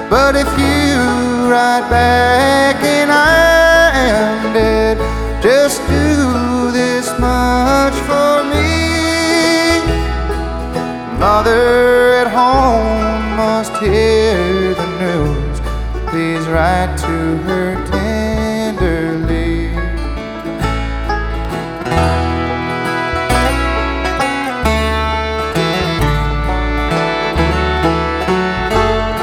But if you write back and I am dead, just do this much for me. Mother at home must hear the news. Please write to her tenderly.